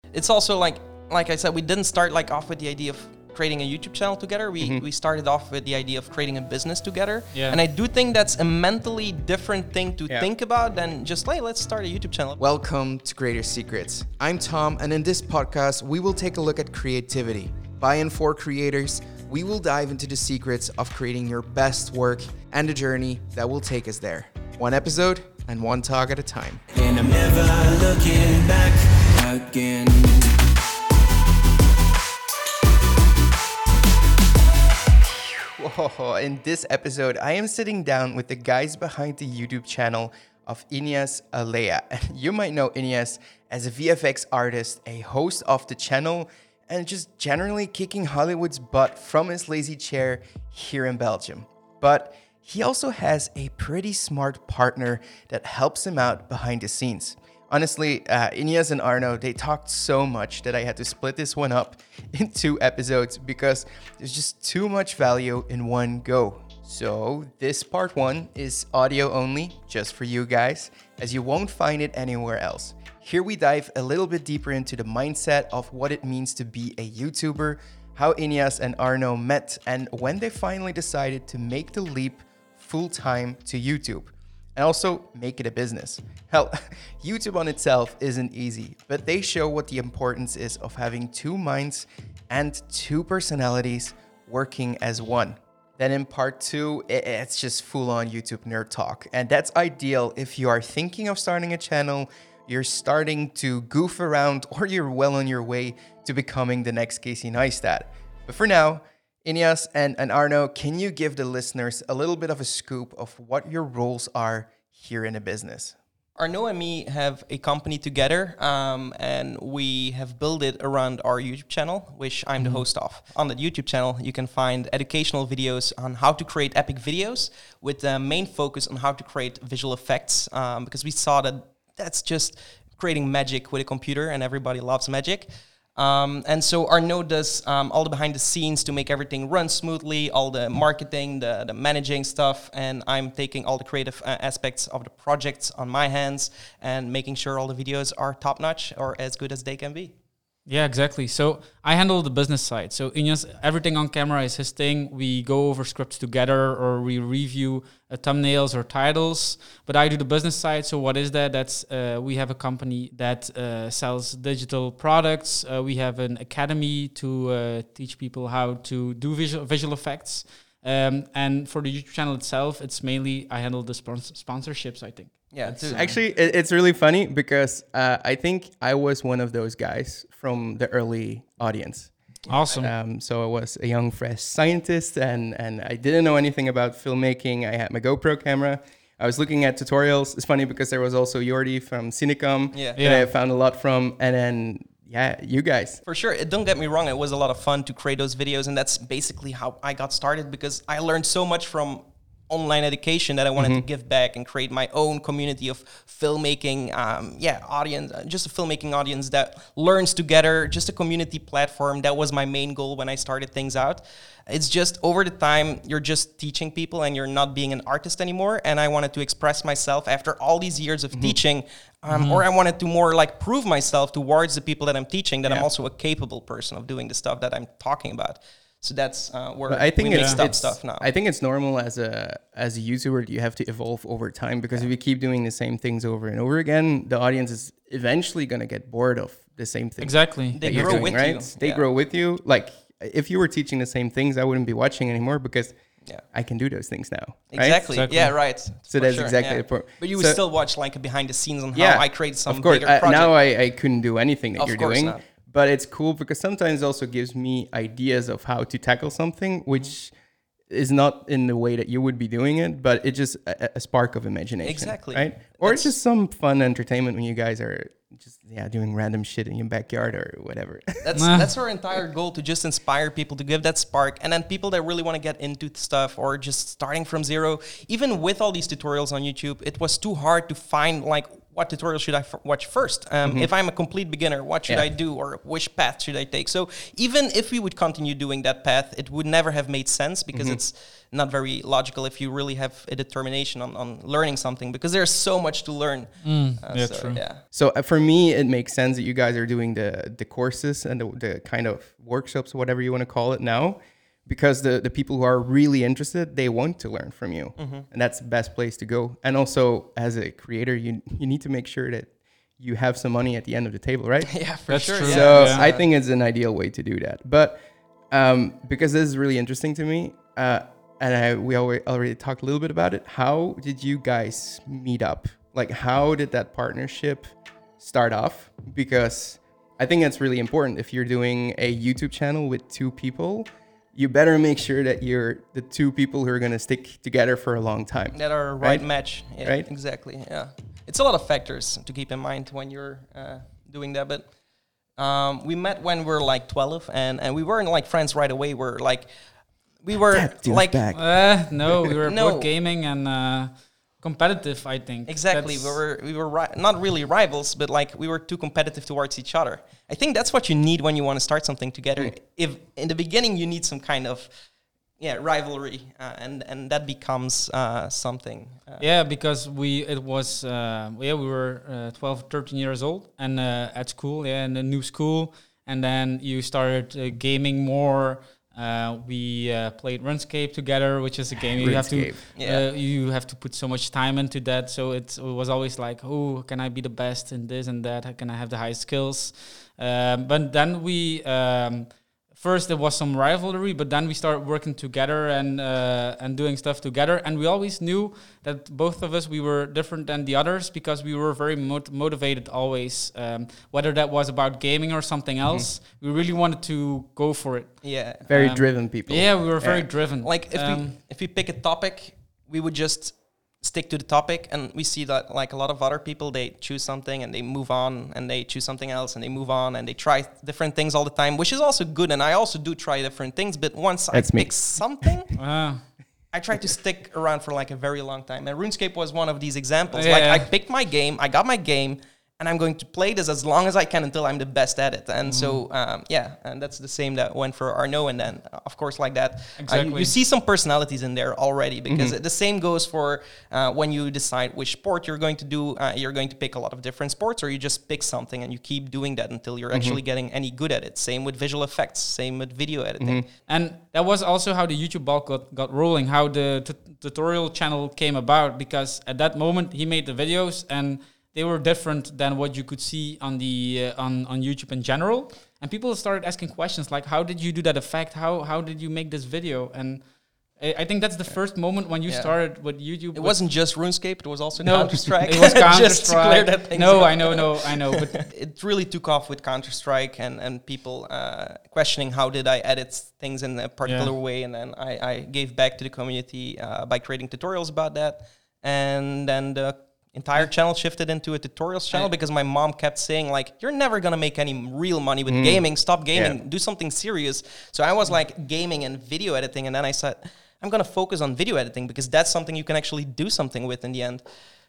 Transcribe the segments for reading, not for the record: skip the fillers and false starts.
it's also like I said, we didn't start like off with the idea of creating a YouTube channel together. We started off with the idea of creating a business together. Yeah. And I do think that's a mentally different thing to think about than just, hey, let's start a YouTube channel. Welcome to Creator Secrets. I'm Tom, and in this podcast, we will take a look at creativity. By and for creators, we will dive into the secrets of creating your best work and the journey that will take us there. One episode and one talk at a time. And I'm never looking back again. Whoa, in this episode, I am sitting down with the guys behind the YouTube channel of Inias Alea. You might know Inias as a VFX artist, a host of the channel, and just generally kicking Hollywood's butt from his lazy chair here in Belgium. But he also has a pretty smart partner that helps him out behind the scenes. Honestly, Inias and Arno, they talked so much that I had to split this one up in 2 episodes because there's just too much value in one go. So this part 1 is audio only, just for you guys, as you won't find it anywhere else. Here we dive a little bit deeper into the mindset of what it means to be a YouTuber, how Inias and Arno met, and when they finally decided to make the leap full-time to YouTube. And also make it a business. Hell, YouTube on itself isn't easy, but they show what the importance is of having 2 minds and 2 personalities working as one. Then in part 2, it's just full-on YouTube nerd talk. And that's ideal if you are thinking of starting a channel, you're starting to goof around, or you're well on your way to becoming the next Casey Neistat. But for now, Inias and Arno, can you give the listeners a little bit of a scoop of what your roles are here in the business? Arno and me have a company together, and we have built it around our YouTube channel, which I'm the host of. On that YouTube channel, you can find educational videos on how to create epic videos with the main focus on how to create visual effects, because we saw that that's just creating magic with a computer, and everybody loves magic. And so Arno does all the behind the scenes to make everything run smoothly, all the marketing, the managing stuff, and I'm taking all the creative aspects of the projects on my hands and making sure all the videos are top-notch or as good as they can be. Yeah, exactly. So I handle the business side. So Inias, everything on camera is his thing. We go over scripts together or we review thumbnails or titles. But I do the business side. So what is that? That's we have a company that sells digital products. We have an academy to teach people how to do visual effects. And for the YouTube channel itself, it's mainly I handle the sponsorships, I think. Yeah, Actually, it's really funny because I think I was one of those guys from the early audience. Awesome. So I was a young, fresh scientist, and I didn't know anything about filmmaking. I had my GoPro camera. I was looking at tutorials. It's funny because there was also Jordi from Cinecom that I found a lot from, and then you guys. For sure. Don't get me wrong. It was a lot of fun to create those videos. And that's basically how I got started because I learned so much from online education that I wanted to give back and create my own community of filmmaking, audience, just a filmmaking audience that learns together, just a community platform. That was my main goal when I started things out. It's just over the time, you're just teaching people and you're not being an artist anymore. And I wanted to express myself after all these years of teaching, or I wanted to more like prove myself towards the people that I'm teaching that I'm also a capable person of doing the stuff that I'm talking about. So that's where I think we make stuff now. I think it's normal as a YouTuber that you have to evolve over time because if you keep doing the same things over and over again, the audience is eventually going to get bored of the same thing. Exactly. They grow with you. They grow with you. Like if you were teaching the same things, I wouldn't be watching anymore because I can do those things now. Right? Exactly. Yeah, right. So that's exactly the point. But you would still watch like behind the scenes on how I create some of course. bigger project. Now I couldn't do anything that you're doing. Not. But it's cool because sometimes it also gives me ideas of how to tackle something, which is not in the way that you would be doing it, but it's just a spark of imagination. Exactly. Right? Or it's just some fun entertainment when you guys are just doing random shit in your backyard or whatever. That's our entire goal, to just inspire people, to give that spark. And then people that really want to get into stuff or just starting from zero, even with all these tutorials on YouTube, it was too hard to find like what tutorial should I watch first? If I'm a complete beginner, what should I do, or which path should I take? So even if we would continue doing that path, it would never have made sense, because it's not very logical if you really have a determination on learning something, because there's so much to learn. True. Yeah. So for me, it makes sense that you guys are doing the courses and the kind of workshops, whatever you want to call it now, because the people who are really interested, they want to learn from you. And that's the best place to go. And also, as a creator, you need to make sure that you have some money at the end of the table, right? Yeah, for That's sure. true. Yeah. So Yeah. I think it's an ideal way to do that. But because this is really interesting to me, and we already talked a little bit about it, how did you guys meet up? Like, how did that partnership start off? Because I think that's really important. If you're doing a YouTube channel with two people, you better make sure that you're the two people who are going to stick together for a long time. That are Right? match. Yeah, Right? Exactly. Yeah. It's a lot of factors to keep in mind when you're doing that. But we met when we were like 12, and we weren't like friends right away. We were like, No, we were No. both gaming and competitive, I think. exactly. We were not really rivals, but like we were too competitive towards each other. I think that's what you need when you want to start something together. If in the beginning you need some kind of rivalry, and that becomes something. Yeah, because we were 12, 13 years old, and at school, in the new school, and then you started gaming more. We played RuneScape together, which is a game you have to RuneScape. you have to put so much time into that. So it was always like, oh, can I be the best in this and that? How can I have the high skills? But then we first there was some rivalry, but then we started working together and doing stuff together. And we always knew that both of us, we were different than the others, because we were very motivated always. Whether that was about gaming or something else, we really wanted to go for it. Yeah. Very driven people. Yeah, we were very driven. Like if we pick a topic, we would just stick to the topic, and we see that like a lot of other people, they choose something and they move on, and they choose something else and they move on, and they try different things all the time, which is also good. And I also do try different things, but once That's I me. pick something, Ah. I try to stick around for like a very long time. And RuneScape was one of these examples. Yeah. Like I picked my game, I got my game, and I'm going to play this as long as I can until I'm the best at it. And so, and that's the same that went for Arnaud. And then, of course, like that, Exactly. you see some personalities in there already, because the same goes for when you decide which sport you're going to do. You're going to pick a lot of different sports, or you just pick something and you keep doing that until you're actually getting any good at it. Same with visual effects, same with video editing. And that was also how the YouTube bulk got rolling, how the tutorial channel came about, because at that moment he made the videos and they were different than what you could see on the on YouTube in general. And people started asking questions like, how did you do that effect? How did you make this video? And I think that's the first moment when you started with YouTube. It wasn't just RuneScape, it was also No, Counter-Strike. it was Just to clear Counter-Strike. that thing No, up. I know. But It really took off with Counter-Strike, and people questioning how did I edit things in a particular way. And then I gave back to the community by creating tutorials about that. And then the entire channel shifted into a tutorials channel, because my mom kept saying like, you're never gonna make any real money with gaming, stop gaming, do something serious. So I was like gaming and video editing, and then I said, I'm gonna focus on video editing, because that's something you can actually do something with in the end.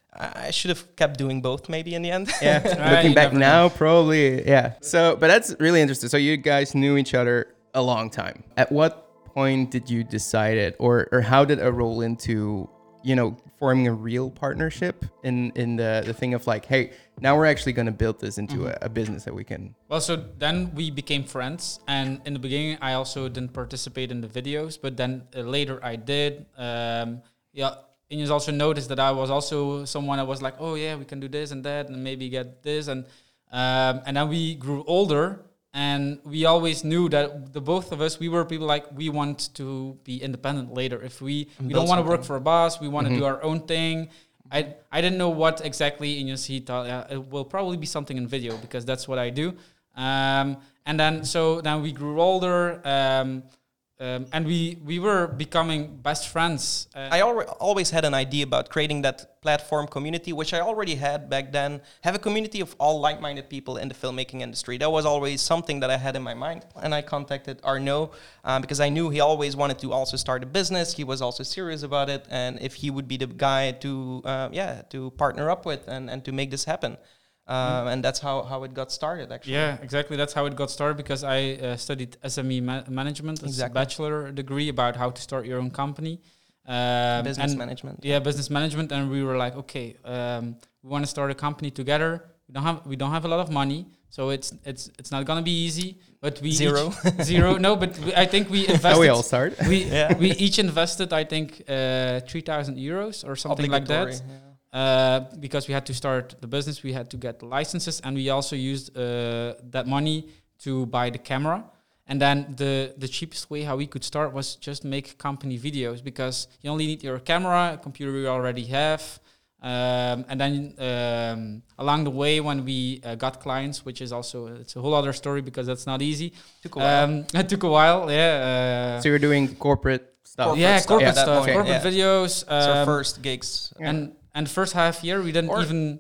I should have kept doing both maybe in the end. Yeah, looking you back never now, probably, yeah. So, but that's really interesting. So you guys knew each other a long time. At what point did you decide it, or how did it roll into, forming a real partnership in the thing of like, hey, now we're actually going to build this into a business that we can. well, so then we became friends, and in the beginning I also didn't participate in the videos, but then later I did. Ineos also noticed that I was also someone that was like, oh yeah, we can do this and that, and maybe get this, and then we grew older. And we always knew that the both of us, we were people like, we want to be independent later. If we don't want to work for a boss, we want to do our own thing. I didn't know what exactly Ineos, he thought it will probably be something in video, because that's what I do. And then we grew older. and we were becoming best friends. I always had an idea about creating that platform community, which I already had back then. Have a community of all like-minded people in the filmmaking industry. That was always something that I had in my mind. And I contacted Arnaud because I knew he always wanted to also start a business. He was also serious about it. And if he would be the guy to partner up with and to make this happen. And that's how it got started, actually. Yeah, exactly. That's how it got started, because I studied SME management. It's a bachelor degree about how to start your own company. Business management. Yeah, business management. And we were like, okay, we want to start a company together. We don't have a lot of money, so it's not gonna be easy. But we zero. No, but I think we invested. How we all start. We each invested, I think, 3,000 euros or something like that. Yeah. Because we had to start the business, we had to get the licenses, and we also used that money to buy the camera. And then the cheapest way how we could start was just make company videos, because you only need your camera, a computer you already have. And then along the way, when we got clients, which is also, it's a whole other story because that's not easy. Took a while. It took a while, yeah. So you're doing corporate stuff. Corporate stuff, point, corporate videos. It's our first gigs. And first half year, we didn't even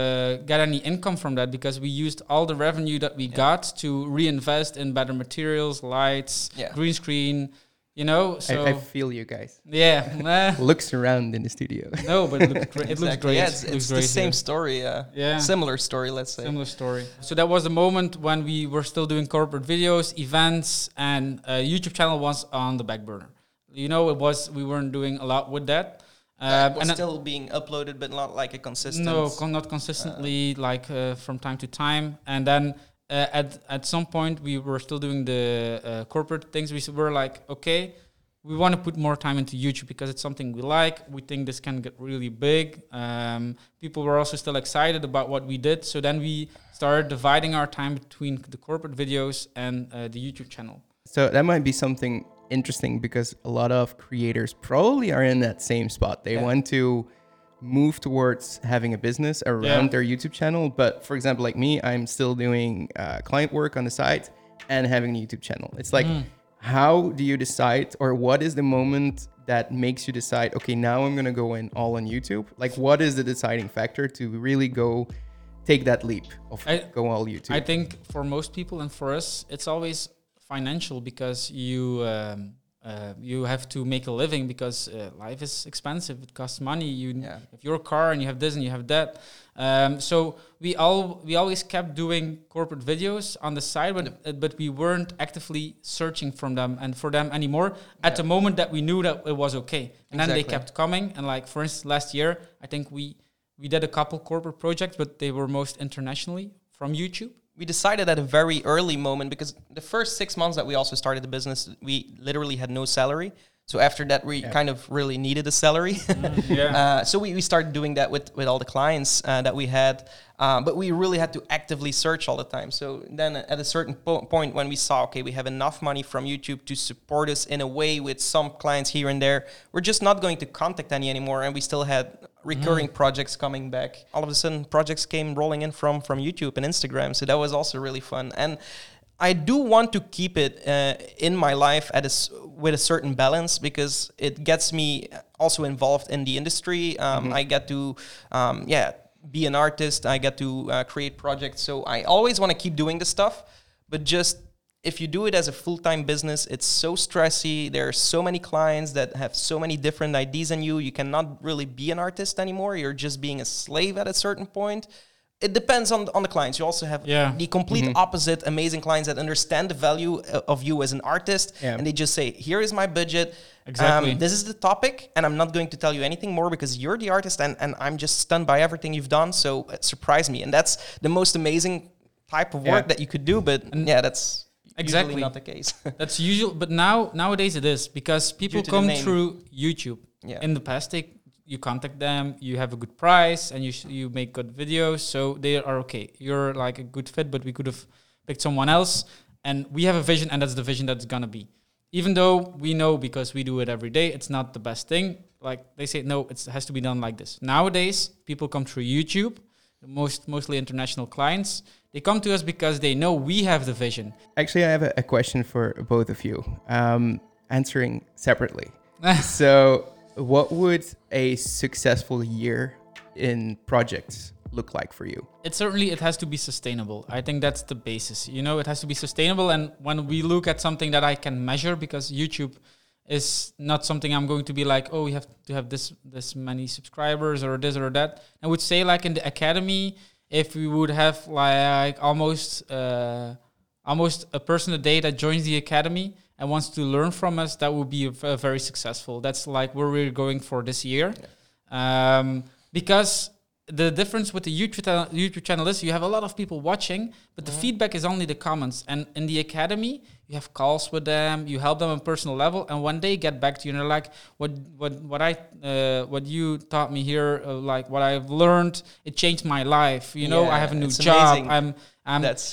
get any income from that, because we used all the revenue that we got to reinvest in better materials, lights, green screen, you know. So I feel you guys. Yeah. Looks around in the studio. No, but it looks great. It looks great. Yeah, it's the same story. Similar story, let's say. Similar story. So that was the moment when we were still doing corporate videos, events, and YouTube channel was on the back burner. You know, we weren't doing a lot with that. It was still being uploaded, but not like a consistent. No, not consistently, from time to time. And then at some point, we were still doing the corporate things. We were like, okay, we want to put more time into YouTube because it's something we like. We think this can get really big. People were also still excited about what we did. So then we started dividing our time between the corporate videos and the YouTube channel. So that might be something interesting, because a lot of creators probably are in that same spot. They want to move towards having a business around their YouTube channel. But for example, like me, I'm still doing client work on the side and having a YouTube channel. It's like, how do you decide, or what is the moment that makes you decide, okay, now I'm going to go in all on YouTube? Like, what is the deciding factor to really take that leap of go all YouTube? I think for most people and for us, it's always financial, because you have to make a living, because life is expensive. It costs money. You have your car and you have this and you have that. So we always kept doing corporate videos on the side, but we weren't actively searching for them anymore at the moment that we knew that it was okay. And then they kept coming. And like, for instance, last year, I think we did a couple corporate projects, but they were most internationally from YouTube. We decided at a very early moment, because the first 6 months that we also started the business, we literally had no salary. So after that, we kind of really needed a salary. So we started doing that with all the clients that we had. But we really had to actively search all the time. So then at a certain point when we saw, okay, we have enough money from YouTube to support us in a way with some clients here and there, we're just not going to contact any anymore. And we still had recurring projects coming back. All of a sudden, projects came rolling in from YouTube and Instagram. So that was also really fun. And I do want to keep it in my life with a certain balance, because it gets me also involved in the industry. I get to, be an artist. I get to create projects. So I always want to keep doing this stuff. But just if you do it as a full-time business, it's so stressy. There are so many clients that have so many different ideas than you. You cannot really be an artist anymore. You're just being a slave at a certain point. It depends on the clients. You also have the complete opposite, amazing clients that understand the value of you as an artist. And they just say, here is my budget. Exactly. This is the topic, and I'm not going to tell you anything more, because you're the artist, and I'm just stunned by everything you've done. So surprise me. And that's the most amazing type of work that you could do. But that's usually not the case. That's usual. But nowadays it is, because people come through YouTube. In the past, you contact them, you have a good price, and you make good videos, so they are okay. You're like a good fit, but we could have picked someone else. And we have a vision, and that's the vision that's gonna be. Even though we know, because we do it every day, it's not the best thing. Like, they say, no, it has to be done like this. Nowadays, people come through YouTube, mostly international clients. They come to us because they know we have the vision. Actually, I have a question for both of you. answering separately. So what would a successful year in projects look like for you? It has to be sustainable. I think that's the basis. It has to be sustainable. And when we look at something that I can measure, because YouTube is not something I'm going to be like, oh, we have to have this many subscribers or this or that. I would say like in the academy, if we would have like almost a person a day that joins the academy and wants to learn from us, that would be very successful. That's like where we're going for this year. Because the difference with the YouTube channel is you have a lot of people watching, but the feedback is only the comments. And in the academy, you have calls with them, you help them on a personal level, and when they get back to you and they're like, what you taught me here, like what I've learned, it changed my life. I have a new job. Amazing. That's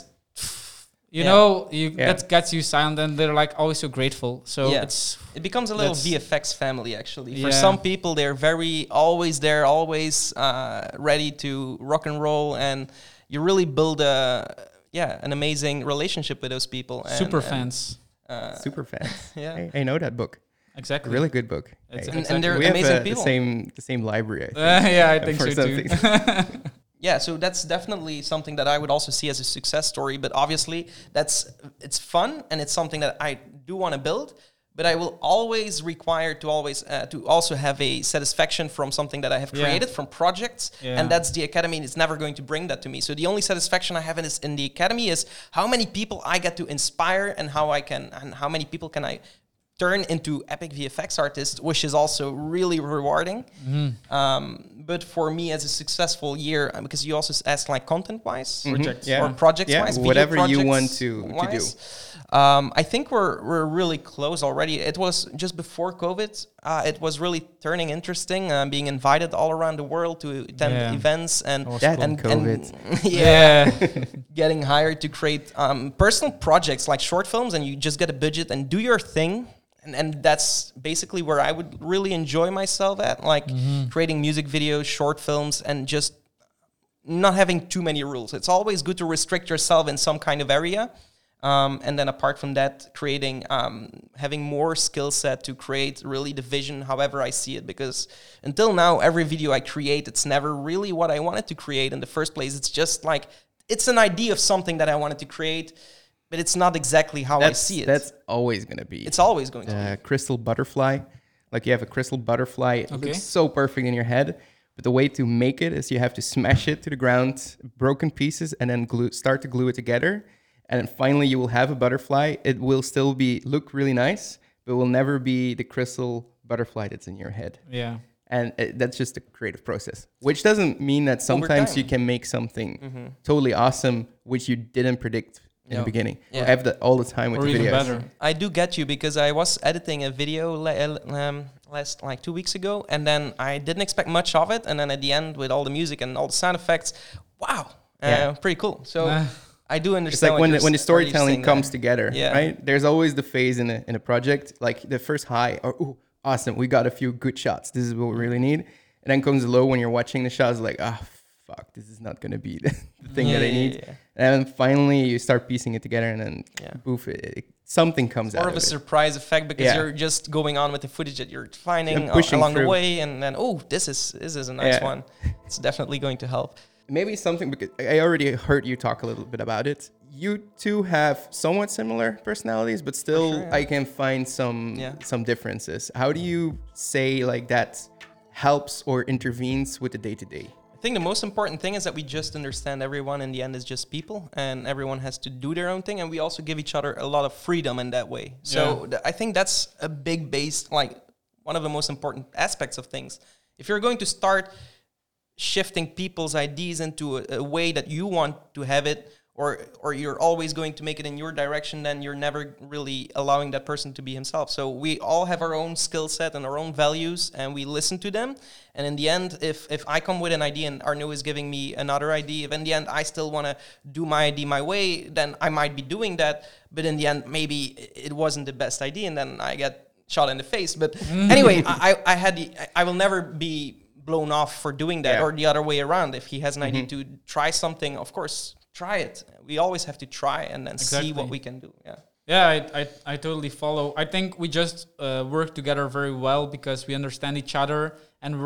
crazy. That gets you silent, and they're like always so grateful. So it becomes a little VFX family actually. For Yeah. some people, they're always there, always ready to rock and roll, and you really build an amazing relationship with those people. super fans. Super fans. Yeah. I know that book. Exactly. Really good book. It's Hey. And they're We have amazing people. the same library, I think. Yeah, I think for so some too. things. Yeah, so that's definitely something that I would also see as a success story. But obviously, it's fun and it's something that I do want to build. But I will always require to also have a satisfaction from something that I have created, from projects, and that's the academy. And it's never going to bring that to me. So the only satisfaction I have in the academy is how many people I get to inspire and how many people can I turn into epic VFX artists, which is also really rewarding. But for me, as a successful year, because you also asked like content-wise, or projects-wise, whatever you want to do. I think we're really close already. It was just before COVID. It was really turning interesting, being invited all around the world to attend events and COVID. Getting hired to create personal projects like short films, and you just get a budget and do your thing. And that's basically where I would really enjoy myself at, like creating music videos, short films, and just not having too many rules. It's always good to restrict yourself in some kind of area. And then apart from that, creating, having more skill set to create really the vision, however I see it. Because until now, every video I create, it's never really what I wanted to create in the first place. It's just like, it's an idea of something that I wanted to create, but it's not exactly how I see it. That's always going to be. It's always going to be. Crystal butterfly. Like you have a crystal butterfly. It looks so perfect in your head. But the way to make it is you have to smash it to the ground, broken pieces, and then start to glue it together. And then finally you will have a butterfly. It will still look really nice, but it will never be the crystal butterfly that's in your head. Yeah. And that's just a creative process, which doesn't mean that sometimes you can make something totally awesome, which you didn't predict in the beginning. I have that all the time with or the even videos. better. I do get you, because I was editing a video last 2 weeks ago, and then I didn't expect much of it, and then at the end with all the music and all the sound effects, wow, pretty cool. So I do understand. It's like when the storytelling comes together, right? There's always the phase in a project, like the first high, or ooh, awesome, we got a few good shots. This is what we really need. And then comes the low when you're watching the shots, like, fuck, this is not gonna be the thing that I need. And then finally you start piecing it together, and then poof, something comes out. More of a surprise effect, because you're just going on with the footage that you're finding along the way, and then this is a nice one. It's definitely going to help. Maybe something, because I already heard you talk a little bit about it. You two have somewhat similar personalities, but still I can find some differences. How do you say like that helps or intervenes with the day-to-day? I think the most important thing is that we just understand everyone in the end is just people, and everyone has to do their own thing, and we also give each other a lot of freedom in that way. So I think that's a big base, like one of the most important aspects of things. If you're going to start shifting people's ideas into a way that you want to have it, or you're always going to make it in your direction, then you're never really allowing that person to be himself. So we all have our own skill set and our own values, and we listen to them. And in the end, if I come with an idea and Arnaud is giving me another idea, if in the end I still want to do my idea my way, then I might be doing that. But in the end, maybe it wasn't the best idea, and then I get shot in the face. But anyway, I will never be blown off for doing that, or the other way around. If he has an idea to try something, of course, try it. We always have to try and then see what we can do. Yeah, I totally follow. I think we just work together very well because we understand each other, and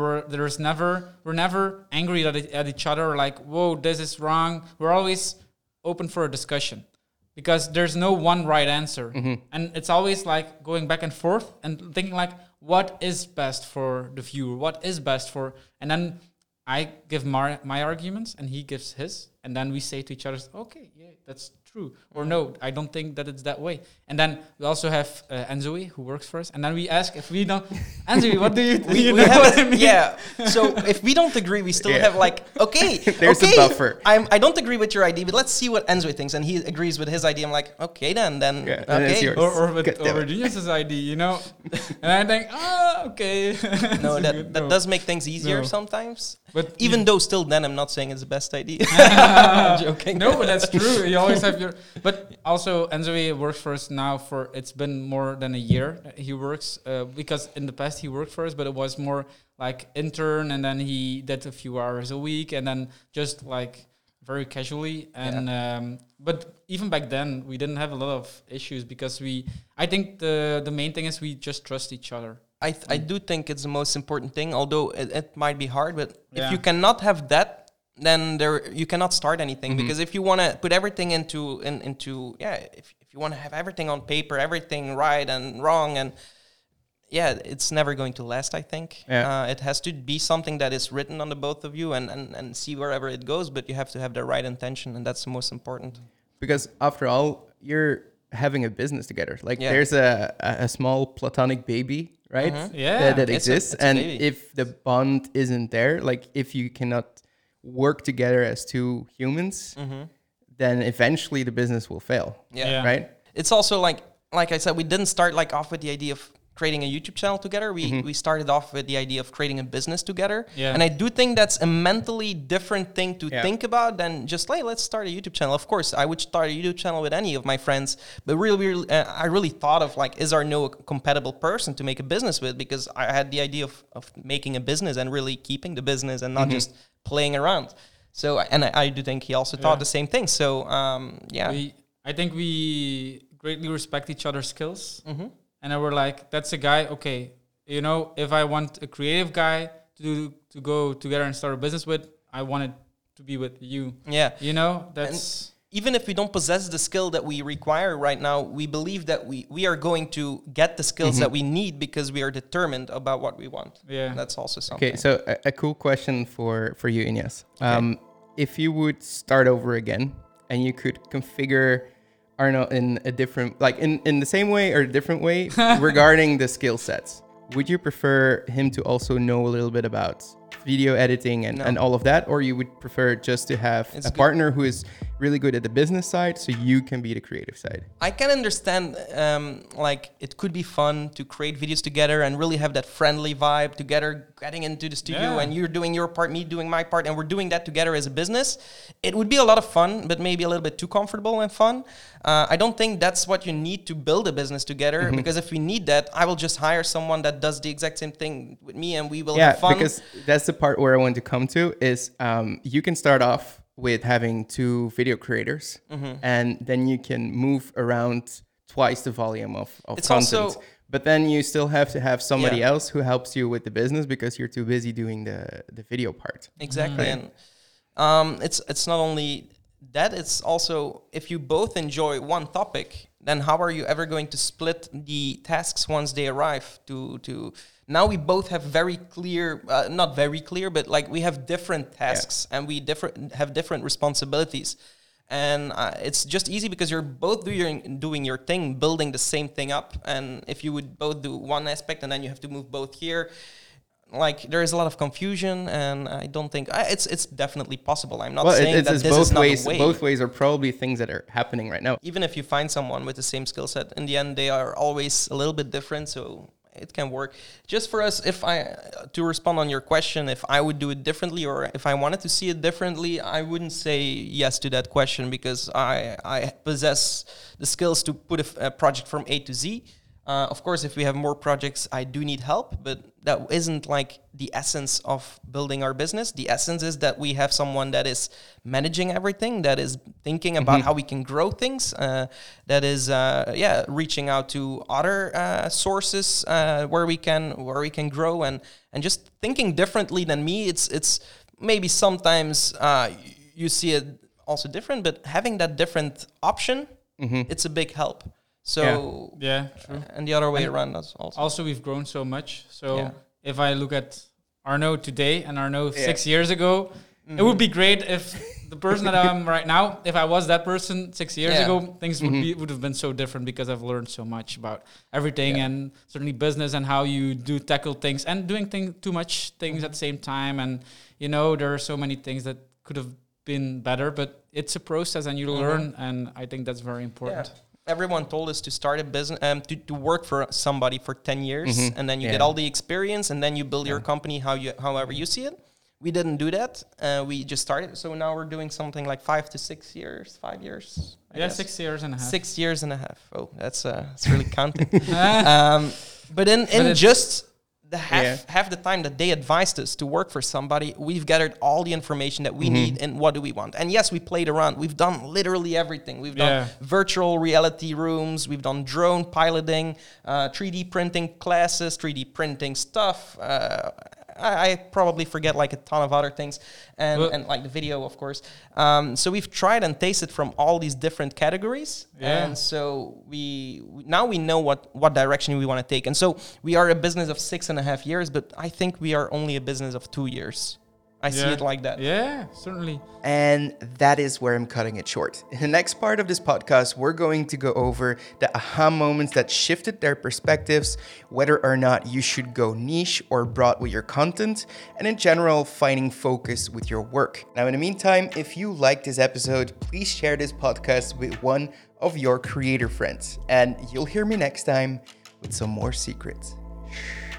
we're never angry at each other. Like, whoa, this is wrong. We're always open for a discussion because there's no one right answer, and it's always like going back and forth and thinking like, what is best for the viewer? What is best for? And then I give my arguments, and he gives his, and then we say to each other, okay, yeah, that's true, or no, I don't think that it's that way. And then we also have Enzoe, who works for us, and then we ask if we don't, Enzoe, what do you think? We have what I mean? Yeah. So if we don't agree, we still have like, okay, there's a buffer. I don't agree with your idea, but let's see what Enzoe thinks, and he agrees with his idea. I'm like, okay, then yeah, okay. Yours. Or Genius's idea, you know. And I think, okay. No, that does make things easier sometimes. But even though still then I'm not saying it's the best idea. I'm joking. No, but that's true. You always have your... But also, Enzoe works for us now for... It's been more than a year that he works. Because in the past he worked for us, but it was more like intern. And then he did a few hours a week. And then just like very casually. And but even back then, we didn't have a lot of issues because I think the main thing is we just trust each other. I do think it's the most important thing, although it might be hard. But if you cannot have that, then you cannot start anything. Because if you want to put everything into if you want to have everything on paper, everything right and wrong, and it's never going to last, I think. It has to be something that is written on the both of you and see wherever it goes. But you have to have the right intention, and that's the most important. Because after all, you're having a business together. Like there's a small platonic baby, right? That exists. It's and a if the bond isn't there, like if you cannot work together as two humans, then eventually the business will fail. Right? It's also like I said, we didn't start like off with the idea of creating a YouTube channel together. We started off with the idea of creating a business together. And I do think that's a mentally different thing to think about than just like, let's start a YouTube channel. Of course, I would start a YouTube channel with any of my friends, but really, I really thought of like, is there no compatible person to make a business with? Because I had the idea of making a business and really keeping the business and not just playing around. So, and I do think he also thought the same thing. So, I think we greatly respect each other's skills. And I were like, that's a guy, okay, you know, if I want a creative guy to go together and start a business with, I want it to be with you. Yeah. You know, that's... And even if we don't possess the skill that we require right now, we believe that we are going to get the skills that we need because we are determined about what we want. Yeah. That's also something. Okay, so a cool question for you, Inyas. If you would start over again and you could configure Arno in a different, like in the same way or a different way regarding the skill sets, would you prefer him to also know a little bit about video editing and all of that, or you would prefer just to have a partner who is really good at the business side so you can be the creative side? I can understand like it could be fun to create videos together and really have that friendly vibe together, getting into the studio and you're doing your part, me doing my part, and we're doing that together as a business. It would be a lot of fun, but maybe a little bit too comfortable and fun. I don't think that's what you need to build a business together, because if we need that, I will just hire someone that does the exact same thing with me and we will have fun. Because that's the part where I want to come to is you can start off with having 2 video creators and then you can move around twice the volume of content. Also, but then you still have to have somebody else who helps you with the business because you're too busy doing the video part. Exactly. And it's not only that, it's also if you both enjoy one topic, then how are you ever going to split the tasks once they arrive to now we both have very clear, not very clear, but like we have different tasks and we have different responsibilities. And it's just easy because you're both doing your thing, building the same thing up. And if you would both do one aspect and then you have to move both here, like there is a lot of confusion, and I don't think it's definitely possible. I'm not saying that this is not the way. Both ways are probably things that are happening right now. Even if you find someone with the same skill set, in the end they are always a little bit different. So it can work. Just for us, to respond on your question, if I would do it differently or if I wanted to see it differently, I wouldn't say yes to that question because I possess the skills to put a project from A to Z. Of course, if we have more projects, I do need help, but that isn't like the essence of building our business. The essence is that we have someone that is managing everything, that is thinking about how we can grow things, that is reaching out to other sources where we can grow and just thinking differently than me. It's maybe sometimes you see it also different, but having that different option, it's a big help. So yeah, true. And the other way around as also. Also, we've grown so much. So if I look at Arno today and Arno 6 years ago, it would be great if the person that I am right now, if I was that person 6 years ago, things would have been so different because I've learned so much about everything and certainly business and how you do tackle things and doing too much things at the same time. And, you know, there are so many things that could have been better, but it's a process and you learn. And I think that's very important. Yeah. Everyone told us to start a business, to work for somebody for 10 years, and then you get all the experience, and then you build your company however you see it. We didn't do that. We just started. So now we're doing something like 5 to 6 years, 5 years. I guess. 6 years and a half. 6 years and a half. Oh, that's really counting. But in just the half the time that they advised us to work for somebody, we've gathered all the information that we need and what do we want. And yes, we played around. We've done literally everything. We've done virtual reality rooms. We've done drone piloting, 3D printing classes, 3D printing stuff. I probably forget like a ton of other things and like the video, of course. So we've tried and tasted from all these different categories. Yeah. And so we know what direction we want to take. And so we are a business of 6.5 years, but I think we are only a business of 2 years. I see it like that. Yeah, certainly. And that is where I'm cutting it short. In the next part of this podcast, we're going to go over the aha moments that shifted their perspectives, whether or not you should go niche or broad with your content, and in general, finding focus with your work. Now, in the meantime, if you like this episode, please share this podcast with one of your creator friends. And you'll hear me next time with some more secrets.